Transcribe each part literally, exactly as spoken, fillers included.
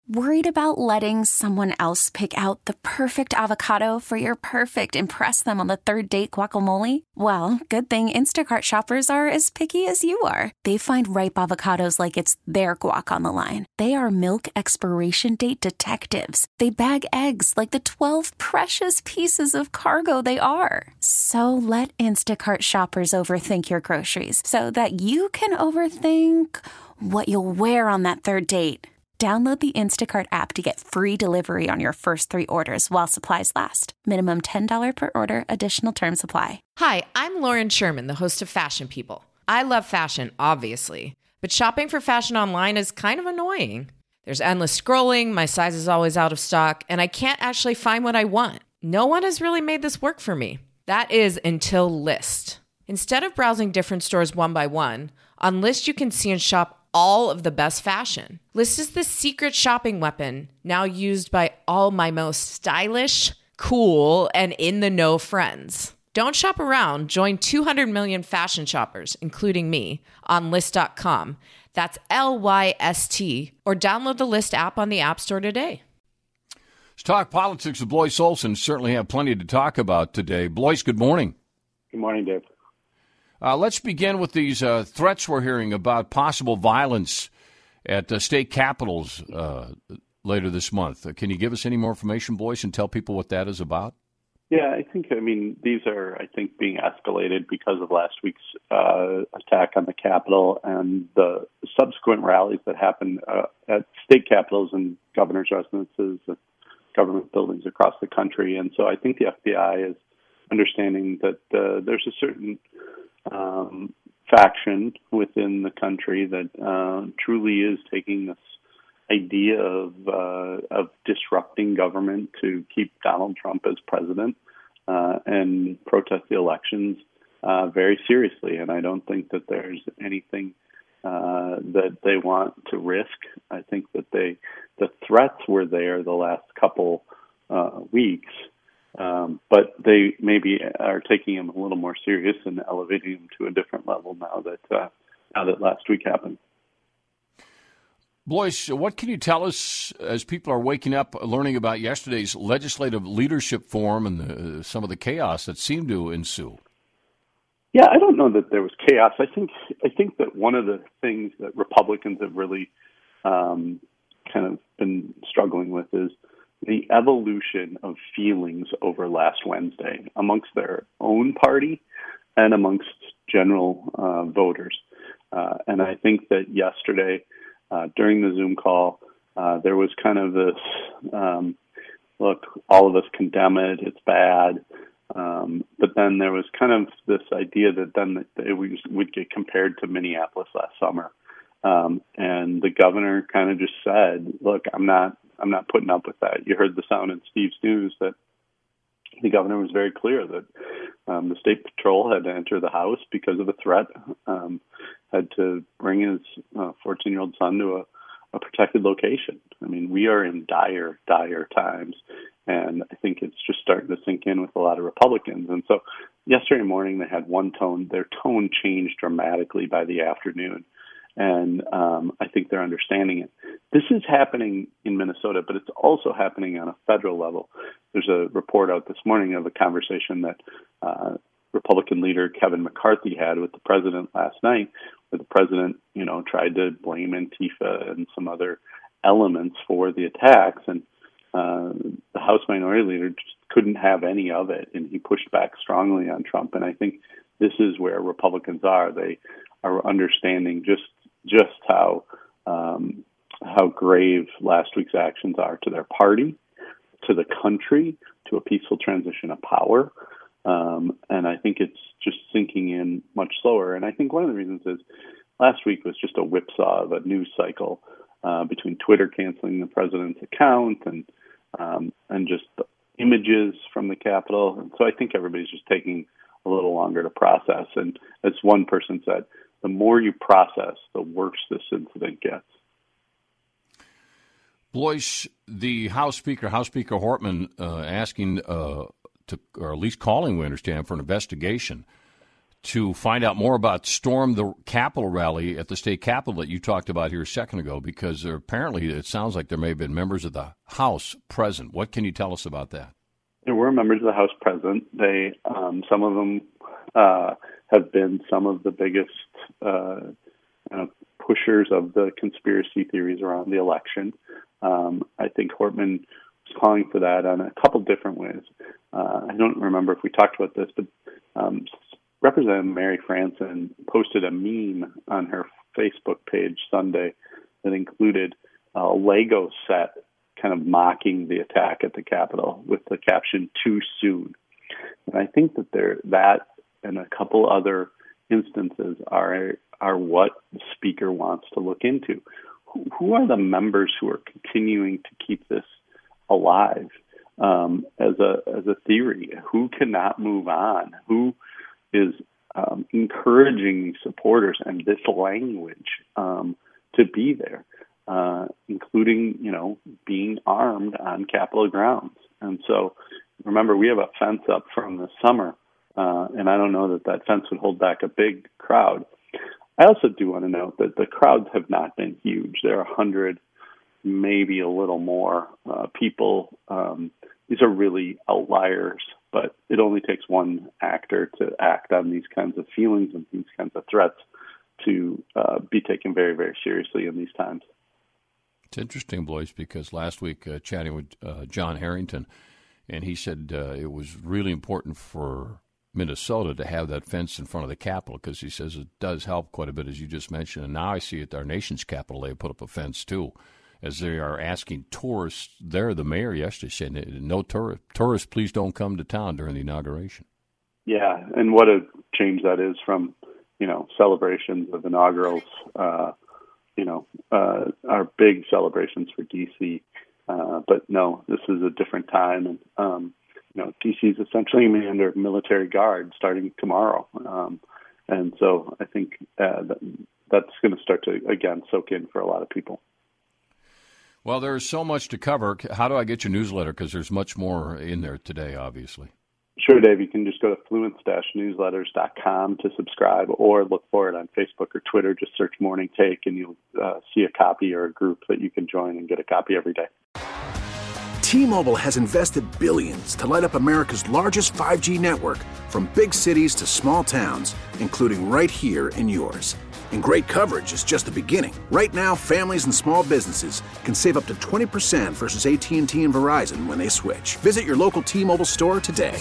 Worried about letting someone else pick out the perfect avocado for your perfect impress them on the third date guacamole? Well, good thing Instacart shoppers are as picky as you are. They find ripe avocados like it's their guac on the line. They are milk expiration date detectives. They bag eggs like the twelve precious pieces of cargo they are. So let Instacart shoppers overthink your groceries so that you can overthink what you'll wear on that third date. Download the Instacart app to get free delivery on your first three orders while supplies last. Minimum ten dollars per order. Additional terms apply. Hi, I'm Lauren Sherman, the host of Fashion People. I love fashion, obviously, but shopping for fashion online is kind of annoying. There's endless scrolling, my size is always out of stock, and I can't actually find what I want. No one has really made this work for me. That is until Lyst. Instead of browsing different stores one by one, on Lyst you can see and shop all of the best fashion. Lyst is the secret shopping weapon now used by all my most stylish, cool, and in-the-know friends. Don't shop around. Join two hundred million fashion shoppers, including me, on Lyst dot com. That's L Y S T. Or download the Lyst app on the App Store today. Let's talk politics with Blois Olson. Certainly have plenty to talk about today. Blois, good morning. Good morning, Dave. Uh, let's begin with these uh, threats we're hearing about possible violence at uh, state capitals uh, later this month. Uh, can you give us any more information, Blois, and tell people what that is about? Yeah, I think, I mean, these are, I think, being escalated because of last week's uh, attack on the Capitol and the subsequent rallies that happened uh, at state capitals and governor's residences and government buildings across the country. And so I think the F B I is understanding that uh, there's a certain Um, faction within the country that uh, truly is taking this idea of uh, of disrupting government to keep Donald Trump as president uh, and protest the elections uh, very seriously. And I don't think that there's anything uh, that they want to risk. I think that they the threats were there the last couple uh, weeks. Um, but they maybe are taking him a little more serious and elevating him to a different level now that uh, now that last week happened. Blois, what can you tell us as people are waking up, learning about yesterday's legislative leadership forum and the, some of the chaos that seemed to ensue? Yeah, I don't know that there was chaos. I think I think that one of the things that Republicans have really um, kind of been struggling with is the evolution of feelings over last Wednesday amongst their own party and amongst general uh, voters. Uh, and I think that yesterday, uh, during the Zoom call, uh, there was kind of this, um, look, all of us condemn it, it's bad. Um, but then there was kind of this idea that then it would get compared to Minneapolis last summer. Um, and the governor kind of just said, look, I'm not I'm not putting up with that. You heard the sound in Steve's news that the governor was very clear that um, the state patrol had to enter the house because of a threat, um, had to bring his uh, fourteen-year-old son to a, a protected location. I mean, we are in dire, dire times, and I think it's just starting to sink in with a lot of Republicans. And so yesterday morning they had one tone. Their tone changed dramatically by the afternoon. And um, I think they're understanding it. This is happening in Minnesota, but it's also happening on a federal level. There's a report out this morning of a conversation that uh, Republican leader Kevin McCarthy had with the president last night, where the president, you know, tried to blame Antifa and some other elements for the attacks. And uh, the House Minority Leader just couldn't have any of it, and he pushed back strongly on Trump. And I think this is where Republicans are. They are understanding just just how um, how grave last week's actions are to their party, to the country, to a peaceful transition of power. Um, and I think it's just sinking in much slower. And I think one of the reasons is last week was just a whipsaw of a news cycle uh, between Twitter canceling the president's account and um, and just the images from the Capitol. And so I think everybody's just taking a little longer to process. And as one person said, the more you process, the worse this incident gets. Blois, the House Speaker, House Speaker Hortman, uh, asking, uh, to, or at least calling, we understand, for an investigation to find out more about Storm the Capitol rally at the state capitol that you talked about here a second ago, because there, apparently it sounds like there may have been members of the House present. What can you tell us about that? There were members of the House present. They, um, some of them uh, have been some of the biggest uh, uh, pushers of the conspiracy theories around the election. Um, I think Hortman was calling for that on a couple different ways. Uh, I don't remember if we talked about this, but um, Representative Mary Franson posted a meme on her Facebook page Sunday that included a Lego set kind of mocking the attack at the Capitol with the caption, "Too soon." And I think that there, that and a couple other instances are are what the speaker wants to look into. Who, who are the members who are continuing to keep this alive um, as a as a theory? Who cannot move on? Who is um, encouraging supporters and this language um, to be there, uh, including, you know, being armed on Capitol grounds. And so, remember, we have a fence up from the summer, uh, and I don't know that that fence would hold back a big crowd. I also do want to note that the crowds have not been huge. There are a hundred, maybe a little more uh, people. Um, these are really outliers. But it only takes one actor to act on these kinds of feelings and these kinds of threats to uh, be taken very, very seriously in these times. It's interesting, Blois, because last week uh, chatting with uh, John Harrington, and he said uh, it was really important for Minnesota to have that fence in front of the Capitol, because he says it does help quite a bit, as you just mentioned. And now I see at our nation's capital they put up a fence, too, as they are asking tourists. There, the mayor yesterday said, no tour- tourists, please don't come to town during the inauguration. Yeah, and what a change that is from, you know, celebrations of inaugurals, uh, you know, uh, our big celebrations for D C. Uh, but no, this is a different time. And, um, you know, D C is essentially under military guard starting tomorrow. Um, and so I think uh, that, that's going to start to, again, soak in for a lot of people. Well, there's so much to cover. How do I get your newsletter? Because there's much more in there today, obviously. Sure, Dave. You can just go to fluence dash newsletters dot com to subscribe, or look for it on Facebook or Twitter. Just search Morning Take, and you'll uh, see a copy or a group that you can join and get a copy every day. T-Mobile has invested billions to light up America's largest five G network, from big cities to small towns, including right here in yours. And great coverage is just the beginning. Right now, families and small businesses can save up to twenty percent versus A T and T and Verizon when they switch. Visit your local T-Mobile store today.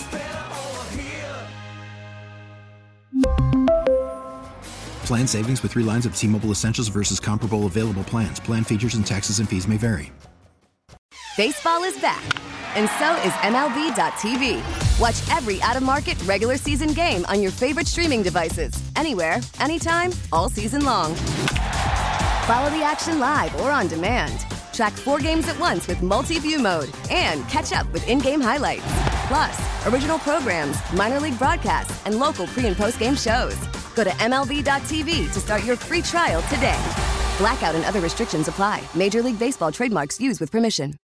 Plan savings with three lines of T-Mobile Essentials versus comparable available plans. Plan features and taxes and fees may vary. Baseball is back, and so is M L B dot T V. Watch every out-of-market regular season game on your favorite streaming devices, anywhere, anytime, all season long. Follow the action live or on demand. Track four games at once with multi-view mode and catch up with in-game highlights. Plus, original programs, minor league broadcasts, and local pre- and post-game shows. Go to M L B dot T V to start your free trial today. Blackout and other restrictions apply. Major League Baseball trademarks used with permission.